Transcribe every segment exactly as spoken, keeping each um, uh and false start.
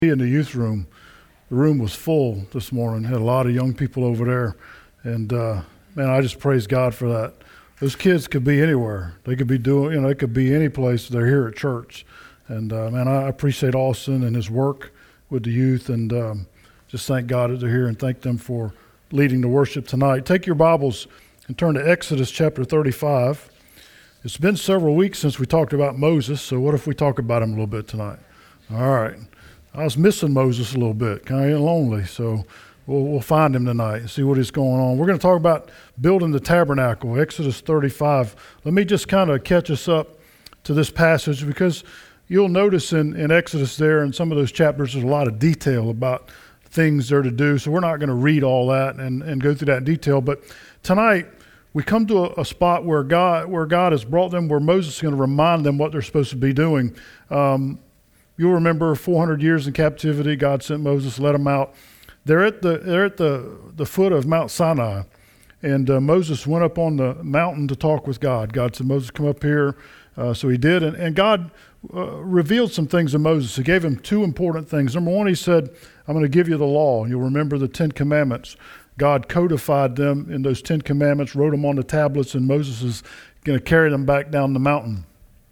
In the youth room, the room was full this morning. Had a lot of young people over there, and uh, man, I just praise God for that. Those kids could be anywhere. They could be doing, you know, they could be any place. They're here at church, and uh, man, I appreciate Austin and his work with the youth, and um, just thank God that they're here and thank them for leading the worship tonight. Take your Bibles and turn to Exodus chapter thirty-five. It's been several weeks since we talked about Moses, so what if we talk about him a little bit tonight? All right. I was missing Moses a little bit, kind of lonely, so we'll, we'll find him tonight and see what is going on. We're going to talk about building the tabernacle, Exodus thirty-five. Let me just kind of catch us up to this passage, because you'll notice in, in Exodus there, in some of those chapters, there's a lot of detail about things there to do, so we're not going to read all that and, and go through that in detail. But tonight, we come to a, a spot where God, where God has brought them, where Moses is going to remind them what they're supposed to be doing. Um, You'll remember four hundred years in captivity, God sent Moses, let them out. They're at the they're at the, the foot of Mount Sinai, and uh, Moses went up on the mountain to talk with God. God said, Moses, come up here. Uh, so he did, and, and God uh, revealed some things to Moses. He gave him two important things. Number one, he said, I'm going to give you the law. You'll remember the Ten Commandments. God codified them in those Ten Commandments, wrote them on the tablets, and Moses is going to carry them back down the mountain.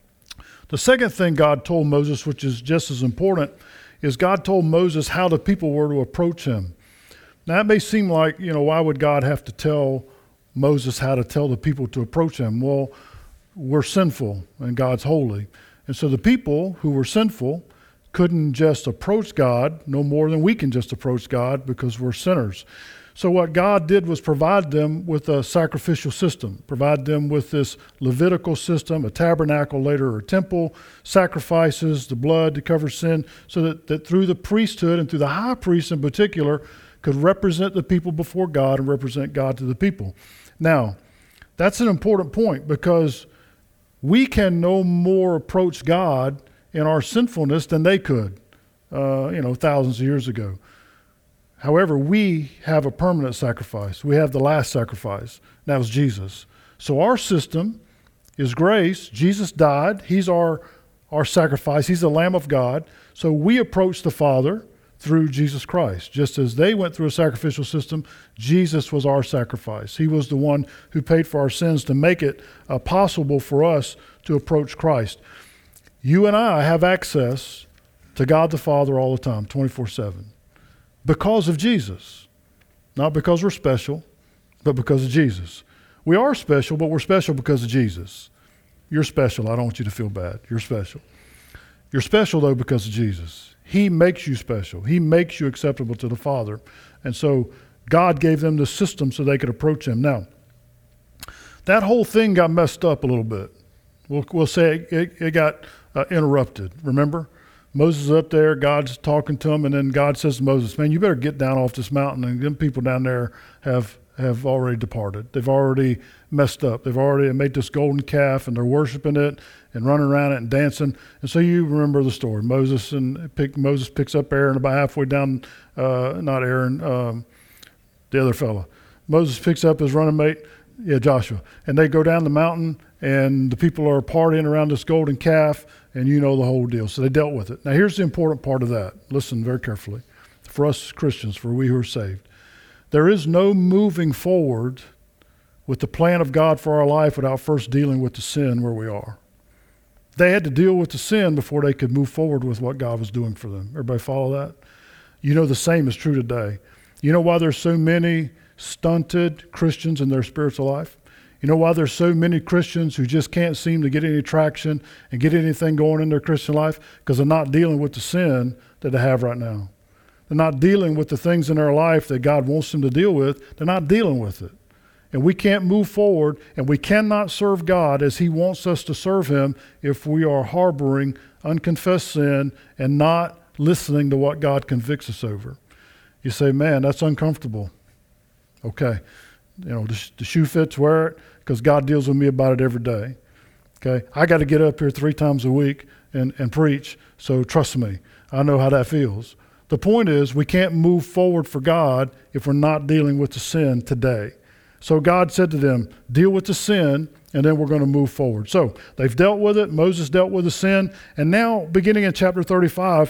The second thing God told Moses, which is just as important, is God told Moses how the people were to approach him. Now, it may seem like, you know, why would God have to tell Moses how to tell the people to approach him? Well, we're sinful and God's holy. And so the people who were sinful couldn't just approach God no more than we can just approach God, because we're sinners. So what God did was provide them with a sacrificial system, provide them with this Levitical system, a tabernacle, later a temple, sacrifices, the blood to cover sin, so that, that through the priesthood and through the high priest in particular could represent the people before God and represent God to the people. Now, that's an important point, because we can no more approach God in our sinfulness than they could, uh, you know, thousands of years ago. However, we have a permanent sacrifice. We have the last sacrifice. And that was Jesus. So our system is grace. Jesus died. He's our, our sacrifice. He's the Lamb of God. So we approach the Father through Jesus Christ. Just as they went through a sacrificial system, Jesus was our sacrifice. He was the one who paid for our sins to make it uh, possible for us to approach Christ. You and I have access to God the Father all the time, twenty-four seven. Because of Jesus. Not because we're special, but because of Jesus. We are special, but we're special because of Jesus. You're special. I don't want you to feel bad. You're special. You're special, though, because of Jesus. He makes you special. He makes you acceptable to the Father. And so God gave them the system so they could approach him. Now, that whole thing got messed up a little bit. We'll, we'll say it, it, it got uh, interrupted. Remember? Moses is up there, God's talking to him, and then God says to Moses, man, you better get down off this mountain, and them people down there have have already departed. They've already messed up. They've already made this golden calf, and they're worshiping it and running around it and dancing. And so you remember the story. Moses and pick, Moses picks up Aaron about halfway down, uh, not Aaron, um, the other fella. Moses picks up his running mate, yeah, Joshua, and they go down the mountain, and the people are partying around this golden calf, and you know the whole deal. So they dealt with it. Now here's the important part of that. Listen very carefully. For us Christians, for we who are saved, there is no moving forward with the plan of God for our life without first dealing with the sin where we are. They had to deal with the sin before they could move forward with what God was doing for them. Everybody follow that? You know the same is true today. You know why there's so many stunted Christians in their spiritual life? You know why there's so many Christians who just can't seem to get any traction and get anything going in their Christian life? Because they're not dealing with the sin that they have right now. They're not dealing with the things in their life that God wants them to deal with. They're not dealing with it. And we can't move forward, and we cannot serve God as he wants us to serve him if we are harboring unconfessed sin and not listening to what God convicts us over. You say, man, that's uncomfortable. Okay. You know, the, the shoe fits, wear it, because God deals with me about it every day. Okay, I got to get up here three times a week and, and preach, so trust me, I know how that feels. The point is, we can't move forward for God if we're not dealing with the sin today. So God said to them, deal with the sin, and then we're going to move forward. So they've dealt with it. Moses dealt with the sin. And now, beginning in chapter thirty-five,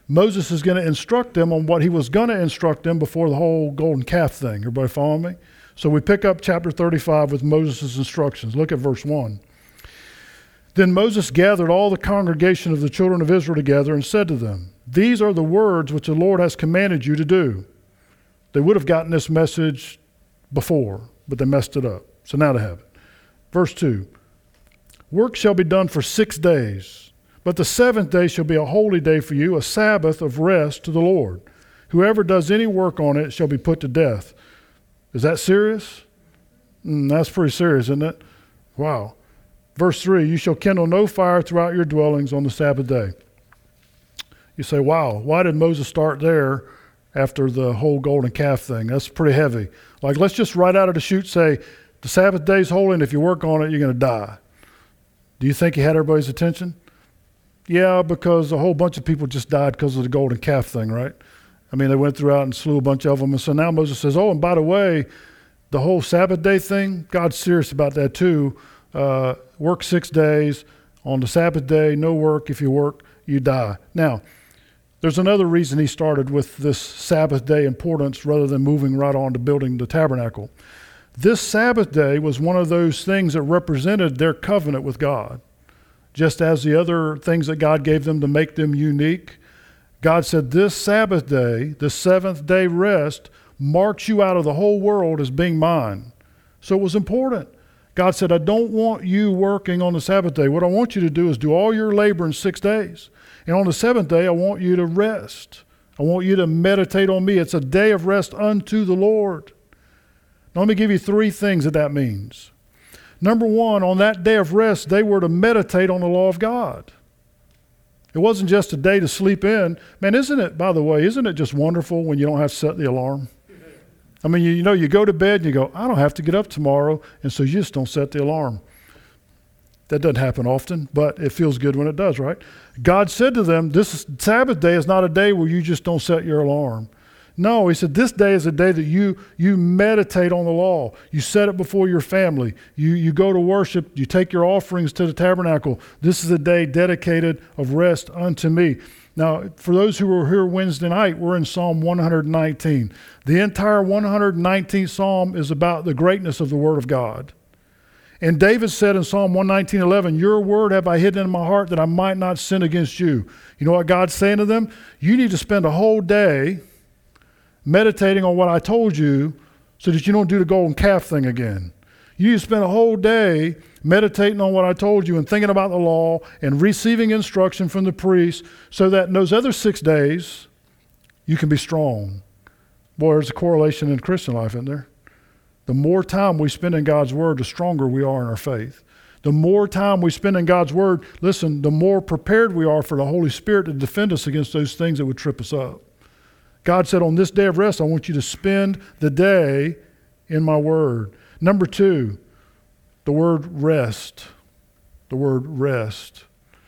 Moses is going to instruct them on what he was going to instruct them before the whole golden calf thing. Everybody follow me? So we pick up chapter thirty-five with Moses' instructions. Look at verse one. Then Moses gathered all the congregation of the children of Israel together and said to them, "These are the words which the Lord has commanded you to do." They would have gotten this message before, but they messed it up. So now they have it. Verse two, "Work shall be done for six days, but the seventh day shall be a holy day for you, a Sabbath of rest to the Lord. Whoever does any work on it shall be put to death." Is that serious? Mm, that's pretty serious, isn't it? Wow. Verse three, "You shall kindle no fire throughout your dwellings on the Sabbath day." You say, wow, why did Moses start there after the whole golden calf thing? That's pretty heavy. Like, let's just right out of the chute say, the Sabbath day is holy, and if you work on it, you're going to die. Do you think he had everybody's attention? Yeah, because a whole bunch of people just died because of the golden calf thing, right? I mean, they went throughout and slew a bunch of them. And so now Moses says, oh, and by the way, the whole Sabbath day thing, God's serious about that too. Uh, work six days. On the Sabbath day, no work. If you work, you die. Now, there's another reason he started with this Sabbath day importance rather than moving right on to building the tabernacle. This Sabbath day was one of those things that represented their covenant with God. Just as the other things that God gave them to make them unique, God said this Sabbath day, the seventh day rest, marks you out of the whole world as being mine. So it was important. God said, I don't want you working on the Sabbath day. What I want you to do is do all your labor in six days. And on the seventh day, I want you to rest. I want you to meditate on me. It's a day of rest unto the Lord. Now, let me give you three things that that means. Number one, on that day of rest, they were to meditate on the law of God. It wasn't just a day to sleep in. Man, isn't it, by the way, isn't it just wonderful when you don't have to set the alarm? I mean, you, you know, you go to bed and you go, I don't have to get up tomorrow, and so you just don't set the alarm. That doesn't happen often, but it feels good when it does, right? God said to them, this Sabbath day is not a day where you just don't set your alarm. No, he said, this day is a day that you you meditate on the law. You set it before your family. You you go to worship. You take your offerings to the tabernacle. This is a day dedicated of rest unto me. Now, for those who were here Wednesday night, we're in Psalm one nineteen. The entire one nineteenth Psalm is about the greatness of the Word of God. And David said in Psalm one nineteen, eleven, your word have I hidden in my heart that I might not sin against you. You know what God's saying to them? You need to spend a whole day meditating on what I told you so that you don't do the golden calf thing again. You need to spend a whole day meditating on what I told you and thinking about the law and receiving instruction from the priest so that in those other six days, you can be strong. Boy, there's a correlation in Christian life, isn't there? The more time we spend in God's word, the stronger we are in our faith. The more time we spend in God's word, listen, the more prepared we are for the Holy Spirit to defend us against those things that would trip us up. God said, on this day of rest, I want you to spend the day in my word. Number two, the word rest. The word rest.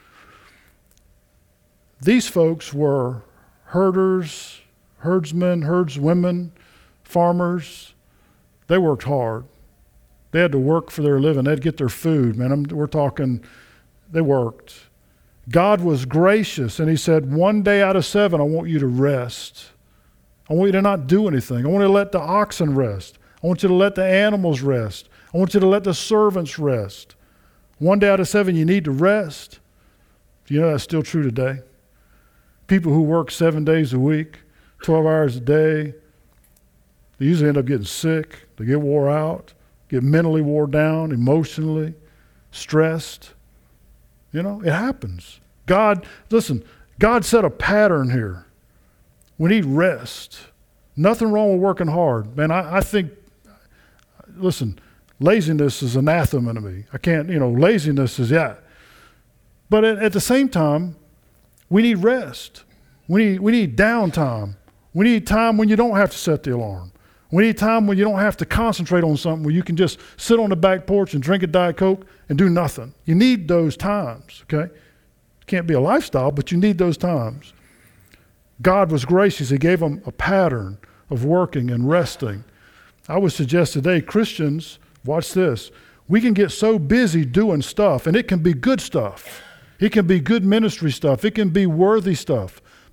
These folks were herders, herdsmen, herdswomen, farmers. They worked hard. They had to work for their living. They had to get their food. Man, I'm, we're talking, they worked. God was gracious, and he said, one day out of seven, I want you to rest. I want you to not do anything. I want you to let the oxen rest. I want you to let the animals rest. I want you to let the servants rest. One day out of seven, you need to rest. Do you know that's still true today? People who work seven days a week, twelve hours a day, they usually end up getting sick. They get wore out, get mentally wore down, emotionally, stressed. You know, it happens. God, listen, God set a pattern here. We need rest. Nothing wrong with working hard. Man, I, I think, listen, laziness is anathema to me. I can't, you know, laziness is, yeah. But at, at the same time, we need rest. We need, we need downtime. We need time when you don't have to set the alarm. We need time when you don't have to concentrate on something, where you can just sit on the back porch and drink a Diet Coke and do nothing. You need those times, okay? It can't be a lifestyle, but you need those times. God was gracious. He gave them a pattern of working and resting. I would suggest today, Christians, watch this. We can get so busy doing stuff, and it can be good stuff. It can be good ministry stuff. It can be worthy stuff.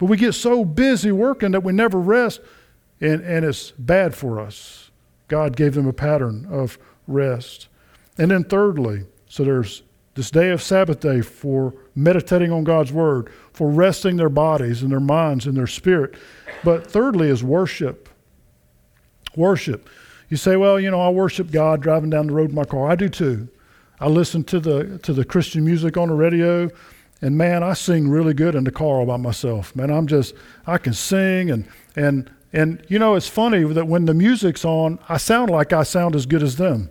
But we get so busy working that we never rest, and, and it's bad for us. God gave them a pattern of rest. And then thirdly, so there's this day of Sabbath day for meditating on God's word, for resting their bodies and their minds and their spirit. But thirdly is worship. Worship. You say, well, you know, I worship God driving down the road in my car. I do too. I listen to the to the Christian music on the radio, and man, I sing really good in the car all by myself. Man, I'm just, I can sing, and and and you know, it's funny that when the music's on, I sound like I sound as good as them.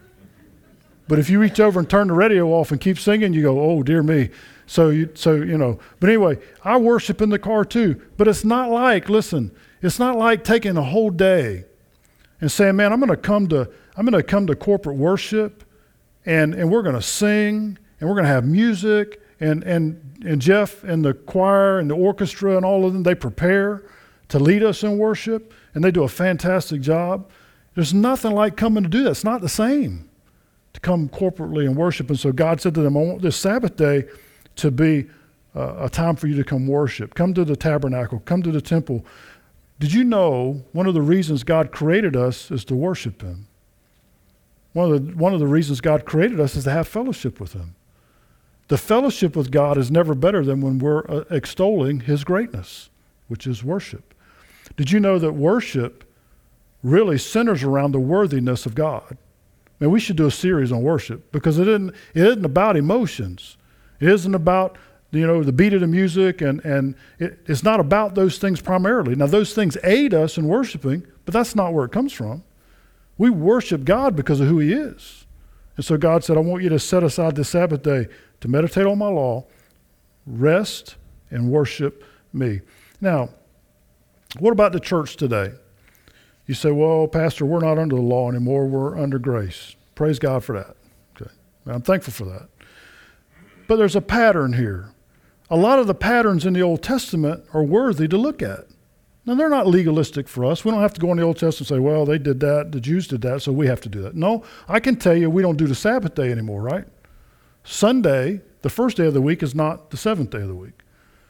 But if you reach over and turn the radio off and keep singing, you go, oh, dear me. So, you, so you know. But anyway, I worship in the car too. But it's not like, listen, it's not like taking a whole day and saying, man, I'm going to come to, I'm going to come to corporate worship, and, and we're going to sing, and we're going to have music, and, and, and Jeff and the choir and the orchestra and all of them, they prepare to lead us in worship, and they do a fantastic job. There's nothing like coming to do that. It's not the same to come corporately and worship. And so God said to them, I want this Sabbath day to be uh, a time for you to come worship. Come to the tabernacle. Come to the temple. Did you know one of the reasons God created us is to worship him? One of the, one of the reasons God created us is to have fellowship with him. The fellowship with God is never better than when we're uh, extolling his greatness, which is worship. Did you know that worship really centers around the worthiness of God? Man, we should do a series on worship, because it isn't, it isn't about emotions. It isn't about, you know, the beat of the music, and, and it, it's not about those things primarily. Now, those things aid us in worshiping, but that's not where it comes from. We worship God because of who he is. And so God said, I want you to set aside this Sabbath day to meditate on my law, rest, and worship me. Now, what about the church today? You say, well, Pastor, we're not under the law anymore. We're under grace. Praise God for that. Okay, and I'm thankful for that. But there's a pattern here. A lot of the patterns in the Old Testament are worthy to look at. Now, they're not legalistic for us. We don't have to go in the Old Testament and say, well, they did that, the Jews did that, so we have to do that. No, I can tell you we don't do the Sabbath day anymore, right? Sunday, the first day of the week, is not the seventh day of the week.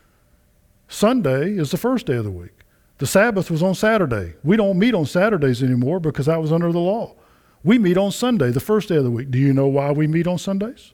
Sunday is the first day of the week. The Sabbath was on Saturday. We don't meet on Saturdays anymore because that was under the law. We meet on Sunday, the first day of the week. Do you know why we meet on Sundays?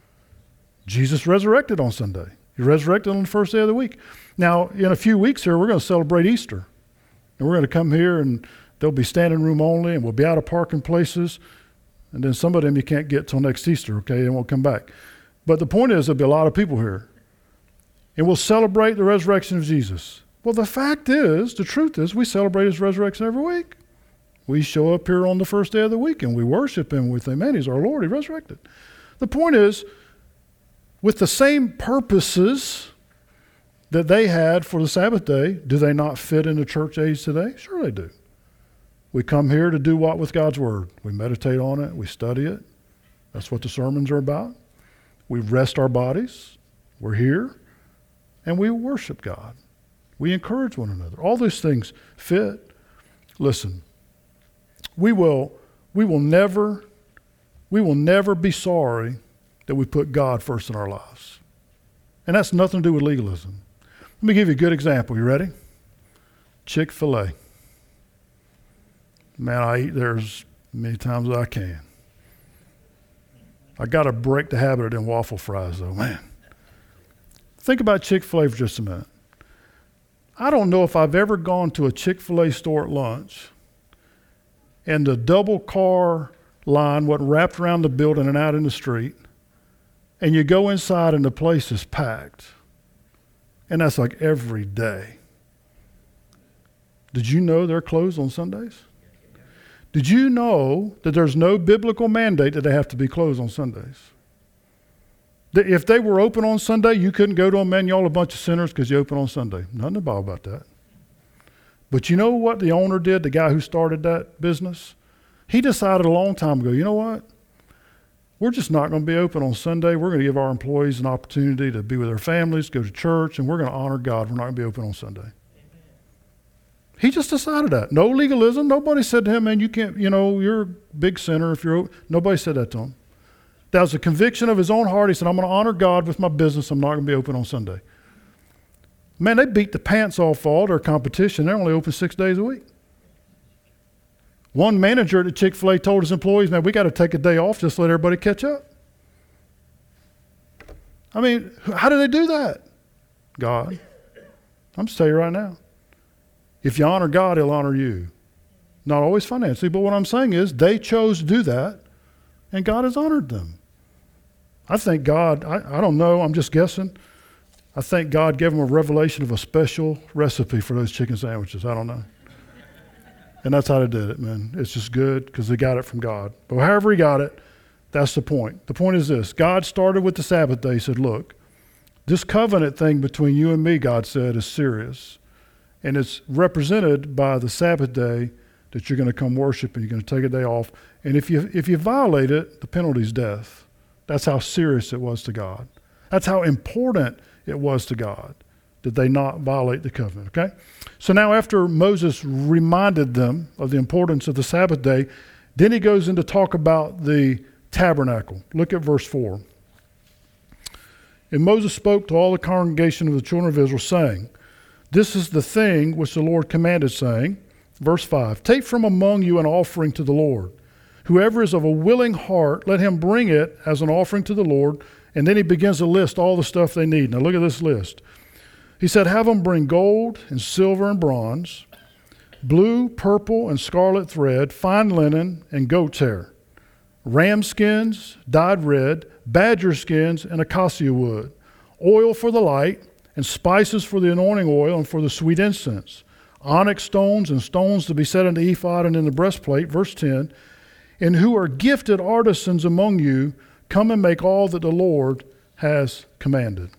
Jesus resurrected on Sunday. He resurrected on the first day of the week. Now, in a few weeks here, we're going to celebrate Easter. And we're going to come here, and there'll be standing room only, and we'll be out of parking places. And then some of them you can't get till next Easter, okay? They won't come back. But the point is, there'll be a lot of people here. And we'll celebrate the resurrection of Jesus. Well, the fact is, the truth is, we celebrate his resurrection every week. We show up here on the first day of the week, and we worship him. We think, man, he's our Lord. He resurrected. The point is, with the same purposes that they had for the Sabbath day, do they not fit in the church age today? Sure they do. We come here to do what with God's word? We meditate on it. We study it. That's what the sermons are about. We rest our bodies. We're here. And we worship God. We encourage one another. All those things fit. Listen, we will, we will never, we will never be sorry that we put God first in our lives. And that's nothing to do with legalism. Let me give you a good example. You ready? Chick-fil-A. Man, I eat there as many times as I can. I got to break the habit of them waffle fries, though, man. Think about Chick-fil-A for just a minute. I don't know if I've ever gone to a Chick-fil-A store at lunch and the double car line wasn't wrapped around the building and out in the street, and you go inside and the place is packed. And that's like every day. Did you know they're closed on Sundays? Did you know that there's no biblical mandate that they have to be closed on Sundays? If they were open on Sunday, you couldn't go to them, man, y'all a bunch of sinners because you open on Sunday. Nothing in the Bible about that. But you know what the owner did, the guy who started that business? He decided a long time ago, you know what? We're just not going to be open on Sunday. We're going to give our employees an opportunity to be with their families, go to church, and we're going to honor God. We're not going to be open on Sunday. Amen. He just decided that. No legalism. Nobody said to him, man, you can't, you know, you're a big sinner if you're open. Nobody said that to him. That was a conviction of his own heart. He said, I'm going to honor God with my business. I'm not going to be open on Sunday. Man, they beat the pants off all their competition. They're only open six days a week. One manager at Chick-fil-A told his employees, man, we got to take a day off just to let everybody catch up. I mean, how do they do that? God. I'm just telling you right now. If you honor God, he'll honor you. Not always financially, but what I'm saying is they chose to do that, and God has honored them. I think God, I, I don't know, I'm just guessing. I think God gave them a revelation of a special recipe for those chicken sandwiches. I don't know. And that's how they did it, man. It's just good because they got it from God. But however he got it, that's the point. The point is this. God started with the Sabbath day. He said, look, this covenant thing between you and me, God said, is serious. And it's represented by the Sabbath day that you're going to come worship and you're going to take a day off. And if you if you violate it, the penalty is death. That's how serious it was to God. That's how important it was to God. Did they not violate the covenant, okay? So now after Moses reminded them of the importance of the Sabbath day, then he goes in to talk about the tabernacle. Look at verse four. And Moses spoke to all the congregation of the children of Israel, saying, this is the thing which the Lord commanded, saying, verse five, take from among you an offering to the Lord. Whoever is of a willing heart, let him bring it as an offering to the Lord. And then he begins to list all the stuff they need. Now look at this list. He said, have them bring gold and silver and bronze, blue, purple, and scarlet thread, fine linen, and goat's hair, ram skins, dyed red, badger skins, and acacia wood, oil for the light, and spices for the anointing oil and for the sweet incense, onyx stones and stones to be set in the ephod and in the breastplate, verse ten, and who are gifted artisans among you, come and make all that the Lord has commanded.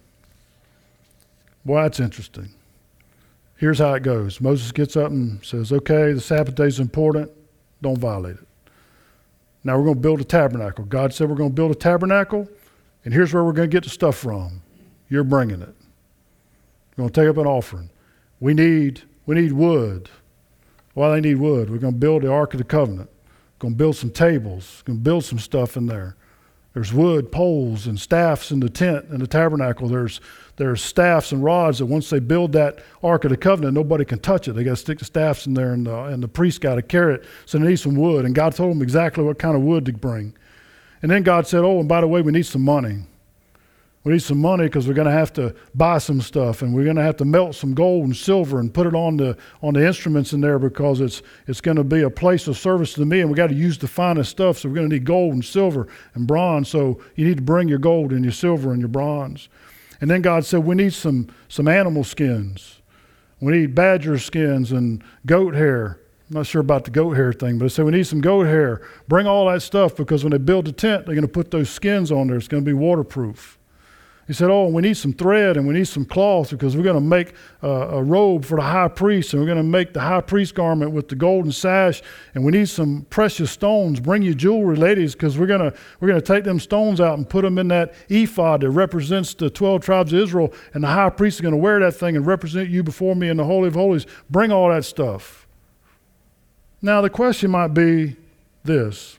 Boy, that's interesting. Here's how it goes. Moses gets up and says, okay, the Sabbath day is important. Don't violate it. Now we're going to build a tabernacle. God said we're going to build a tabernacle, and here's where we're going to get the stuff from. You're bringing it. We're going to take up an offering. We need, we need wood. Why do they need wood? We're going to build the Ark of the Covenant. We're going to build some tables. We're going to build some stuff in there. There's wood, poles, and staffs in the tent and the tabernacle. There's there's staffs and rods that once they build that Ark of the Covenant, nobody can touch it. They got to stick the staffs in there, and the, and the priest got to carry it. So they need some wood. And God told them exactly what kind of wood to bring. And then God said, oh, and by the way, we need some money. We need some money because we're going to have to buy some stuff, and we're going to have to melt some gold and silver and put it on the on the instruments in there because it's it's going to be a place of service to me, and we got to use the finest stuff. So we're going to need gold and silver and bronze. So you need to bring your gold and your silver and your bronze. And then God said we need some some animal skins. We need badger skins and goat hair. I'm not sure about the goat hair thing, but I said we need some goat hair. Bring all that stuff because when they build the tent, they're going to put those skins on there. It's going to be waterproof. He said, oh, we need some thread and we need some cloth because we're going to make uh, a robe for the high priest, and we're going to make the high priest garment with the golden sash, and we need some precious stones. Bring your jewelry, ladies, because we're going to we're going to take them stones out and put them in that ephod that represents the twelve tribes of Israel, and the high priest is going to wear that thing and represent you before me in the Holy of Holies. Bring all that stuff. Now, the question might be this.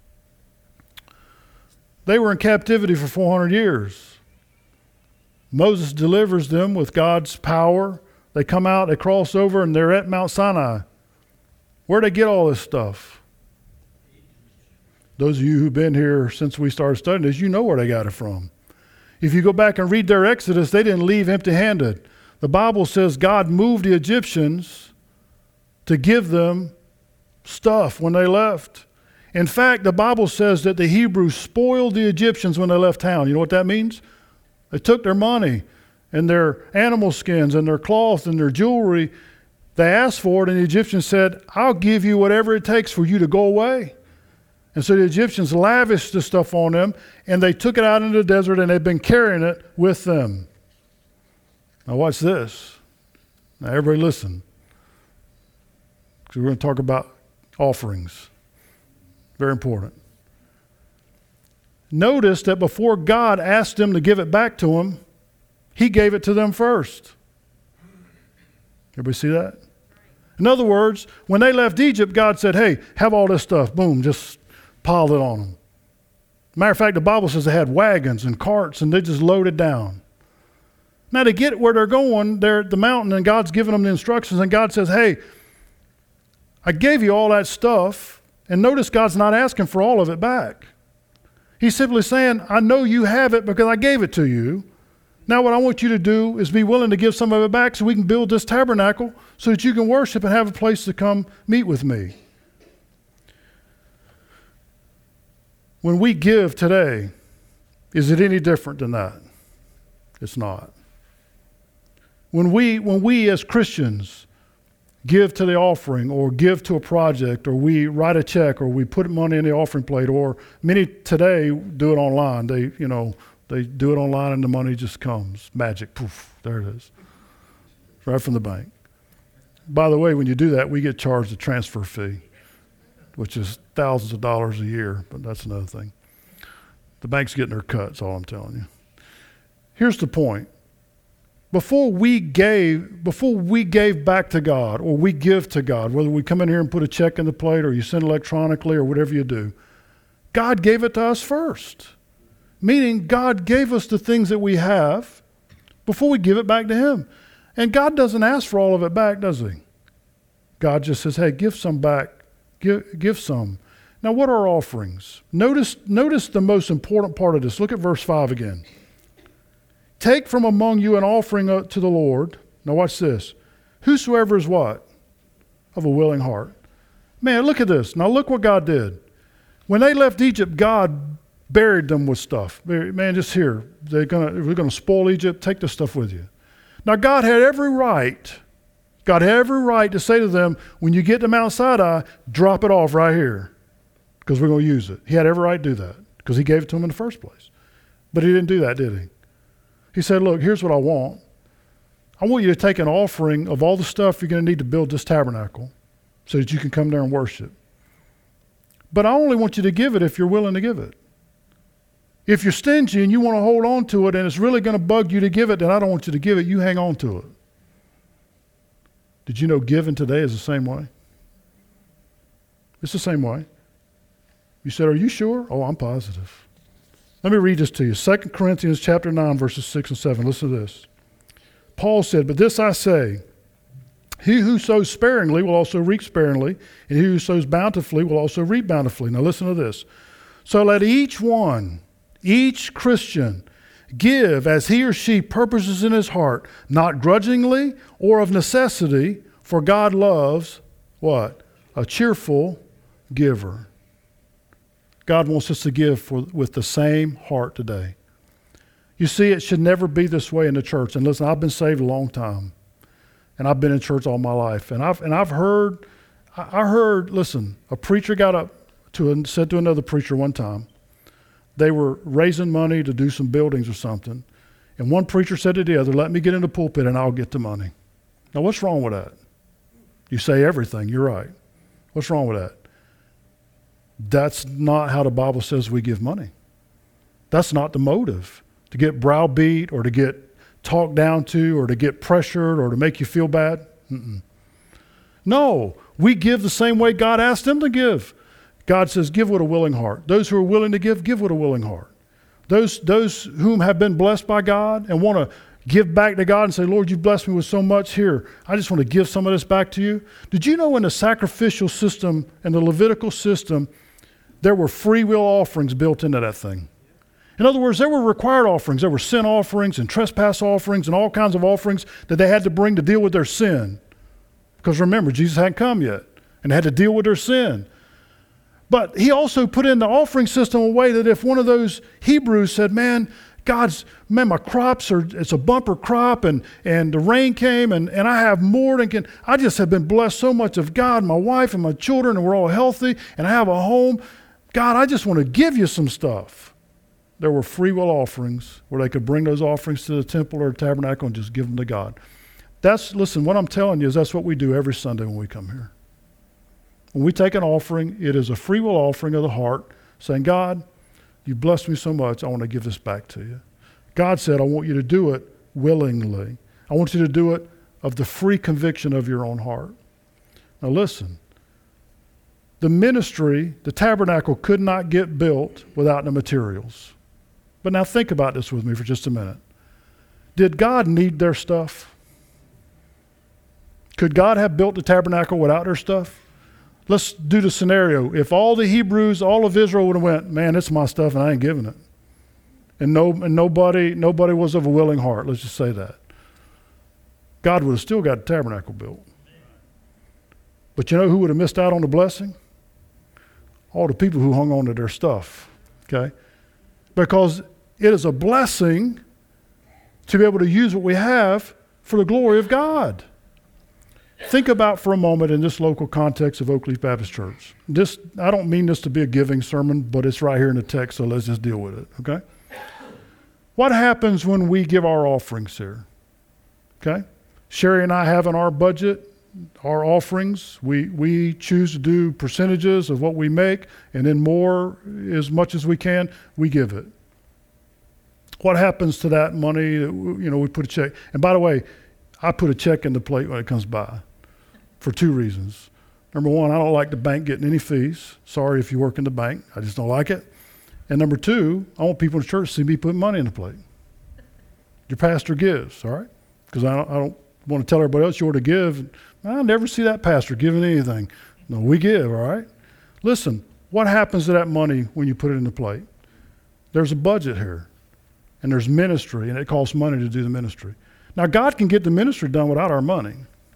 They were in captivity for four hundred years. Moses delivers them with God's power. They come out, they cross over, and they're at Mount Sinai. Where'd they get all this stuff? Those of you who've been here since we started studying this, you know where they got it from. If you go back and read their Exodus, they didn't leave empty-handed. The Bible says God moved the Egyptians to give them stuff when they left. In fact, the Bible says that the Hebrews spoiled the Egyptians when they left town. You know what that means? They took their money and their animal skins and their cloth and their jewelry. They asked for it, and the Egyptians said, I'll give you whatever it takes for you to go away. And so the Egyptians lavished the stuff on them, and they took it out into the desert, and they've been carrying it with them. Now watch this. Now everybody listen, because we're going to talk about offerings. Very important. Notice that before God asked them to give it back to him, he gave it to them first. Everybody see that? In other words, when they left Egypt, God said, hey, have all this stuff. Boom, just piled it on them. Matter of fact, the Bible says they had wagons and carts, and they just loaded down. Now to get where they're going, they're at the mountain and God's giving them the instructions and God says, hey, I gave you all that stuff. And notice God's not asking for all of it back. He's simply saying, I know you have it because I gave it to you. Now what I want you to do is be willing to give some of it back so we can build this tabernacle so that you can worship and have a place to come meet with me. When we give today, is it any different than that? It's not. When we, when we as Christians give to the offering or give to a project or we write a check or we put money in the offering plate, or many today do it online. They, you know, they do it online and the money just comes. Magic, poof, there it is. Right from the bank. By the way, when you do that, we get charged a transfer fee, which is thousands of dollars a year, but that's another thing. The bank's getting their cut, that's all I'm telling you. Here's the point. Before we gave, before we gave back to God or we give to God, whether we come in here and put a check in the plate or you send electronically or whatever you do, God gave it to us first. Meaning God gave us the things that we have before we give it back to him. And God doesn't ask for all of it back, does he? God just says, hey, give some back. Give, give some. Now, what are offerings? Notice, notice the most important part of this. Look at verse five again. Take from among you an offering to the Lord. Now watch this. Whosoever is what? Of a willing heart. Man, look at this. Now look what God did. When they left Egypt, God buried them with stuff. Man, just here. They're gonna, we're going to spoil Egypt. Take this stuff with you. Now God had every right. God had every right to say to them, when you get to Mount Sinai, drop it off right here because we're going to use it. He had every right to do that because he gave it to them in the first place. But he didn't do that, did he? He said, look, here's what I want. I want you to take an offering of all the stuff you're going to need to build this tabernacle so that you can come there and worship. But I only want you to give it if you're willing to give it. If you're stingy and you want to hold on to it and it's really going to bug you to give it, then I don't want you to give it. You hang on to it. Did you know giving today is the same way? It's the same way. You said, are you sure? Oh, I'm positive. Let me read this to you. Second Corinthians chapter nine, verses six and seven. Listen to this. Paul said, but this I say, he who sows sparingly will also reap sparingly, and he who sows bountifully will also reap bountifully. Now listen to this. So let each one, each Christian, give as he or she purposes in his heart, not grudgingly or of necessity, for God loves, what? A cheerful giver. God wants us to give for, with the same heart today. You see, it should never be this way in the church. And listen, I've been saved a long time. And I've been in church all my life. And I've and I've heard, I heard, listen, a preacher got up to and said to another preacher one time, they were raising money to do some buildings or something. And one preacher said to the other, let me get in the pulpit and I'll get the money. Now, what's wrong with that? You say everything. You're right. What's wrong with that? That's not how the Bible says we give money. That's not the motive, to get browbeat or to get talked down to or to get pressured or to make you feel bad. Mm-mm. No, we give the same way God asked them to give. God says, give with a willing heart. Those who are willing to give, give with a willing heart. Those, those whom have been blessed by God and want to give back to God and say, Lord, you've blessed me with so much here. I just want to give some of this back to you. Did you know in the sacrificial system and the Levitical system, there were free will offerings built into that thing? In other words, there were required offerings. There were sin offerings and trespass offerings and all kinds of offerings that they had to bring to deal with their sin. Because remember, Jesus hadn't come yet and they had to deal with their sin. But he also put in the offering system a way that if one of those Hebrews said, man, God's, man, my crops are, it's a bumper crop and, and the rain came and, and I have more than can, I just have been blessed so much of God, my wife and my children, and we're all healthy and I have a home. God, I just want to give you some stuff. There were free will offerings where they could bring those offerings to the temple or the tabernacle and just give them to God. That's, listen, what I'm telling you is that's what we do every Sunday when we come here. When we take an offering, it is a free will offering of the heart, saying, God, you blessed me so much, I want to give this back to you. God said, I want you to do it willingly. I want you to do it of the free conviction of your own heart. Now listen, the ministry, the tabernacle could not get built without the materials. But now think about this with me for just a minute. Did God need their stuff? Could God have built the tabernacle without their stuff? Let's do the scenario. If all the Hebrews, all of Israel would have went, man, it's my stuff and I ain't giving it. And no, and nobody, nobody was of a willing heart. Let's just say that. God would have still got the tabernacle built. But you know who would have missed out on the blessing? All the people who hung on to their stuff. Okay? Because it is a blessing to be able to use what we have for the glory of God. Think about for a moment in this local context of Oakleaf Baptist Church. This, I don't mean this to be a giving sermon, but it's right here in the text, so let's just deal with it, okay? What happens when we give our offerings here? Okay? Sherry and I have in our budget, our offerings, we, we choose to do percentages of what we make, and then more, as much as we can, we give it. What happens to that money? You know, we put a check. And by the way, I put a check in the plate when it comes by for two reasons. Number one, I don't like the bank getting any fees. Sorry if you work in the bank. I just don't like it. And number two, I want people in the church to see me put money in the plate. Your pastor gives, all right? Because I don't, I don't want to tell everybody else you ought to give. I never see that pastor giving anything. No, we give, all right? Listen, what happens to that money when you put it in the plate? There's a budget here, and there's ministry, and it costs money to do the ministry. Now, God can get the ministry done without our money.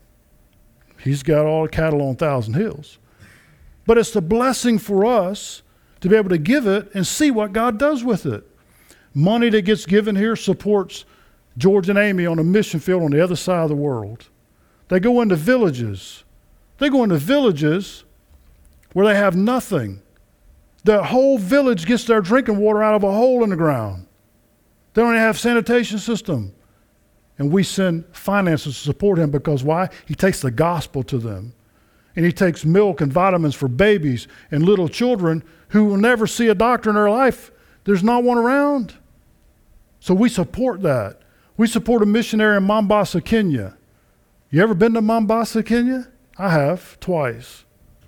He's got all the cattle on Thousand Hills. But it's the blessing for us to be able to give it and see what God does with it. Money that gets given here supports George and Amy on a mission field on the other side of the world. They go into villages. They go into villages where they have nothing. The whole village gets their drinking water out of a hole in the ground. They don't even have a sanitation system. And we send finances to support him because why? He takes the gospel to them. And he takes milk and vitamins for babies and little children who will never see a doctor in their life. There's not one around. So we support that. We support a missionary in Mombasa, Kenya. You ever been to Mombasa, Kenya? I have, twice.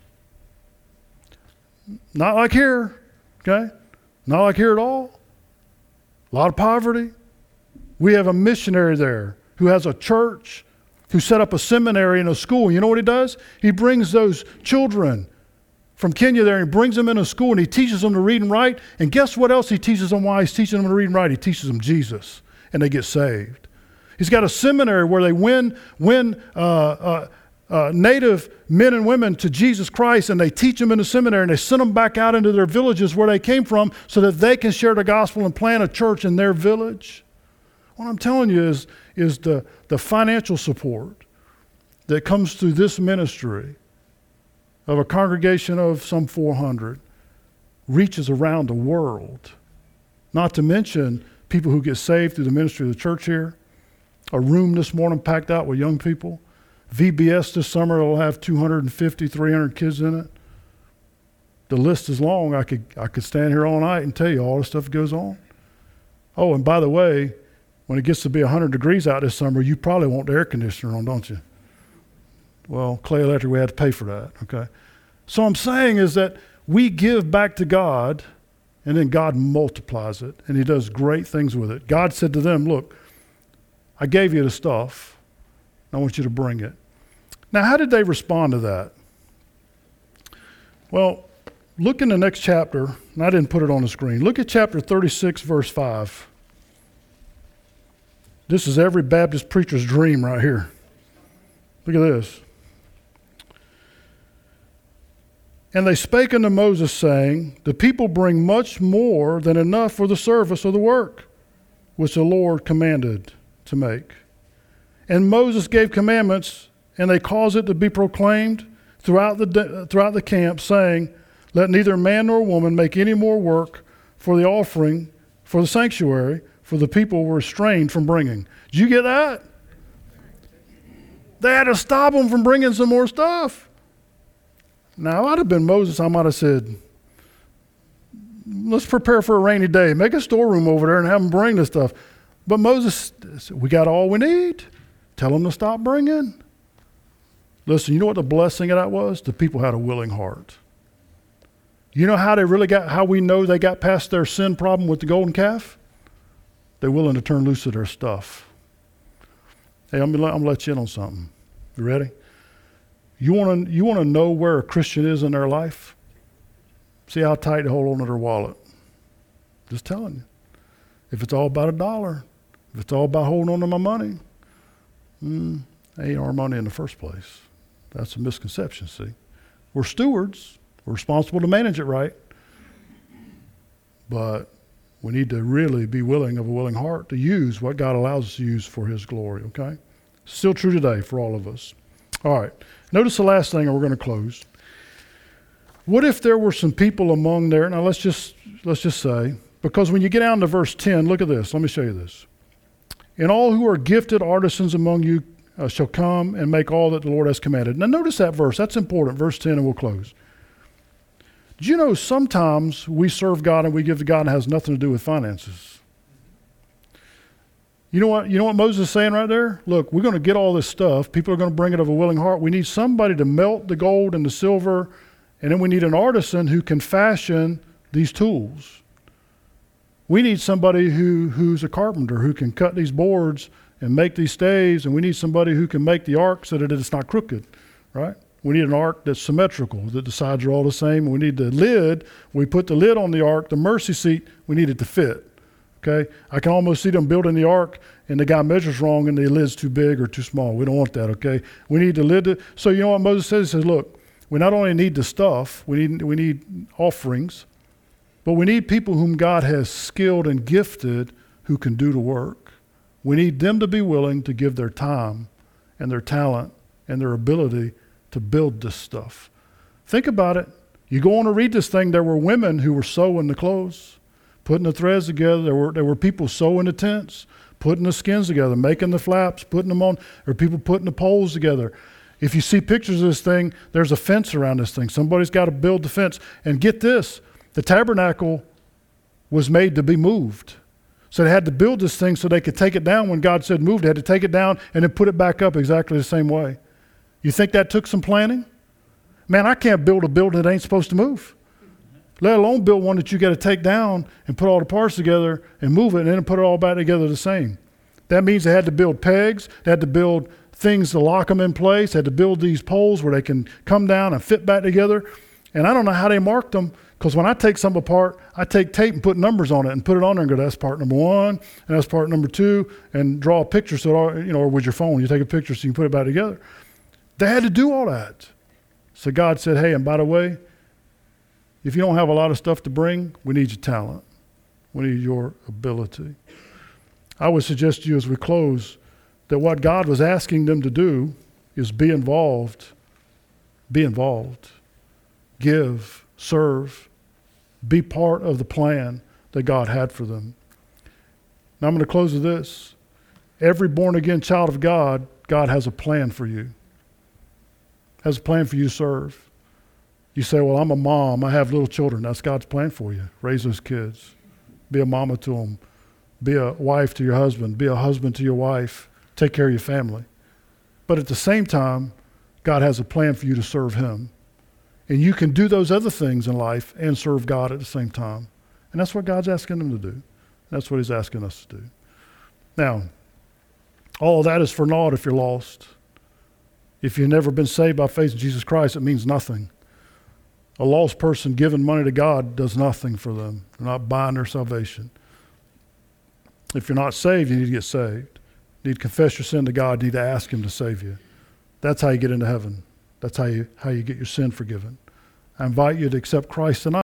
Not like here, okay? Not like here at all. A lot of poverty. We have a missionary there who has a church, who set up a seminary and a school. You know what he does? He brings those children from Kenya there and he brings them in a school and he teaches them to read and write. And guess what else he teaches them while he's teaching them to read and write? He teaches them Jesus and they get saved. He's got a seminary where they win, win uh, uh, uh, native men and women to Jesus Christ, and they teach them in the seminary and they send them back out into their villages where they came from so that they can share the gospel and plant a church in their village. What I'm telling you is, is the, the financial support that comes through this ministry of a congregation of some four hundred reaches around the world. Not to mention people who get saved through the ministry of the church here. A room this morning packed out with young people. V B S this summer will have two hundred fifty, three hundred kids in it. The list is long. I could, I could stand here all night and tell you all the stuff that goes on. Oh, and by the way, when it gets to be one hundred degrees out this summer, you probably want the air conditioner on, don't you? Well, Clay Electric, we had to pay for that, okay? So I'm saying is that we give back to God, and then God multiplies it, and he does great things with it. God said to them, look, I gave you the stuff. I want you to bring it. Now, how did they respond to that? Well, look in the next chapter, and I didn't put it on the screen. Look at chapter thirty-six, verse five. This is every Baptist preacher's dream right here. Look at this. And they spake unto Moses, saying, the people bring much more than enough for the service of the work, which the Lord commanded to make. And Moses gave commandments, and they caused it to be proclaimed throughout the, throughout the camp, saying, let neither man nor woman make any more work for the offering for the sanctuary, for the people were restrained from bringing. Did you get that? They had to stop them from bringing some more stuff. Now, if I'd have been Moses, I might have said, let's prepare for a rainy day. Make a storeroom over there and have them bring the stuff. But Moses said, we got all we need. Tell them to stop bringing. Listen, you know what the blessing of that was? The people had a willing heart. You know how they really got, how we know they got past their sin problem with the golden calf? They're willing to turn loose of their stuff. Hey, I'm gonna, I'm gonna let you in on something. You ready? You want to you want to know where a Christian is in their life? See how tight they hold on to their wallet. Just telling you. If it's all about a dollar, if it's all about holding on to my money, mm, ain't our money in the first place. That's a misconception, see. We're stewards. We're responsible to manage it right. But we need to really be willing of a willing heart to use what God allows us to use for his glory, okay? Still true today for all of us. All right. Notice the last thing, and we're going to close. What if there were some people among there? Now let's just let's just say, because when you get down to verse ten, look at this. Let me show you this. And all who are gifted artisans among you uh, shall come and make all that the Lord has commanded. Now notice that verse. That's important. Verse ten, and we'll close. Do you know sometimes we serve God and we give to God and it has nothing to do with finances? You know what? You know what Moses is saying right there? Look, we're going to get all this stuff. People are going to bring it of a willing heart. We need somebody to melt the gold and the silver, and then we need an artisan who can fashion these tools. We need somebody who, who's a carpenter who can cut these boards and make these staves, and we need somebody who can make the ark so that it's not crooked, right? We need an ark that's symmetrical, that the sides are all the same. We need the lid. When we put the lid on the ark, the mercy seat, we need it to fit. Okay, I can almost see them building the ark, and the guy measures wrong, and the lid's too big or too small. We don't want that. Okay, we need the lid. To, so you know what Moses says? He says, "Look, we not only need the stuff, we need we need offerings, but we need people whom God has skilled and gifted who can do the work. We need them to be willing to give their time, and their talent, and their ability to build this stuff. Think about it. You go on to read this thing. There were women who were sewing the clothes, putting the threads together. There were there were people sewing the tents, putting the skins together, making the flaps, putting them on, or people putting the poles together. If you see pictures of this thing, there's a fence around this thing. Somebody's got to build the fence. And get this, the tabernacle was made to be moved. So they had to build this thing so they could take it down when God said move. They had to take it down and then put it back up exactly the same way. You think that took some planning? Man, I can't build a building that ain't supposed to move. Let alone build one that you got to take down and put all the parts together and move it and then put it all back together the same. That means they had to build pegs. They had to build things to lock them in place. They had to build these poles where they can come down and fit back together. And I don't know how they marked them, because when I take something apart, I take tape and put numbers on it and put it on there and go, that's part number one, and that's part number two, and draw a picture, so it, you know, or with your phone, you take a picture so you can put it back together. They had to do all that. So God said, hey, and by the way, if you don't have a lot of stuff to bring, we need your talent. We need your ability. I would suggest to you as we close that what God was asking them to do is be involved, be involved, give, serve, be part of the plan that God had for them. Now I'm going to close with this. Every born-again child of God, God has a plan for you. Has a plan for you to serve. You say, well, I'm a mom. I have little children. That's God's plan for you. Raise those kids. Be a mama to them. Be a wife to your husband. Be a husband to your wife. Take care of your family. But at the same time, God has a plan for you to serve him. And you can do those other things in life and serve God at the same time. And that's what God's asking them to do. That's what he's asking us to do. Now, all of that is for naught if you're lost. If you've never been saved by faith in Jesus Christ, it means nothing. A lost person giving money to God does nothing for them. They're not buying their salvation. If you're not saved, you need to get saved. You need to confess your sin to God. You need to ask him to save you. That's how you get into heaven. That's how you how you get your sin forgiven. I invite you to accept Christ tonight.